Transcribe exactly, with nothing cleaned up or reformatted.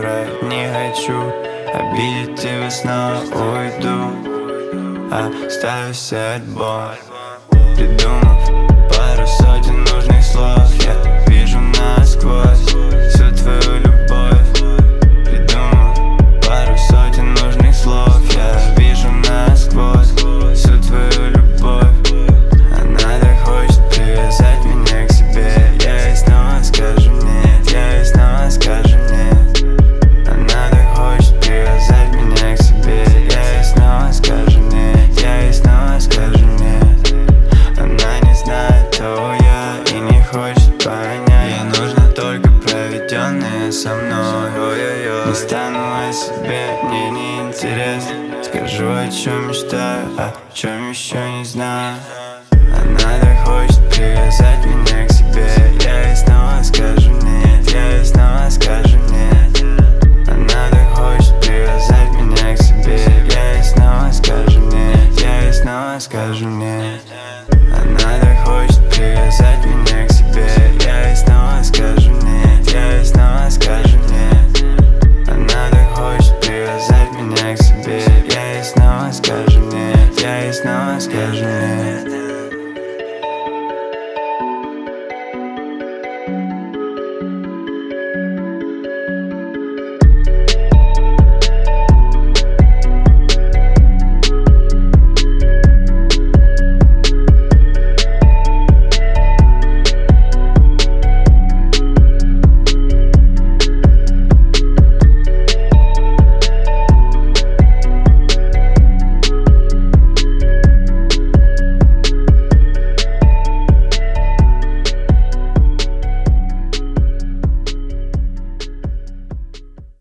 врать не хочу, обидеть тебя снова уйду, оставив все альбом, придумав пару сотен нужных слов. Я вижу насквозь всю твою любовь, придумав пару сотен нужных слов. Я вижу насквозь всю твою любовь. Она так хочет привязать меня к себе, я ей снова скажу нет, я ей снова скажу нет. Она так хочет привязать меня к себе, я ей снова скажу нет, я ей снова скажу нет. Она не знает, кто я, и не хочет понять. Ей нужно только проведенное со мной. Ой-ой-ой. Не стану о себе, мне не интересно. Скажу, о чем мечтаю, о чем еще не знаю. Она так хочет привязать меня к себе, я ей снова скажу нет, я ей снова скажу нет.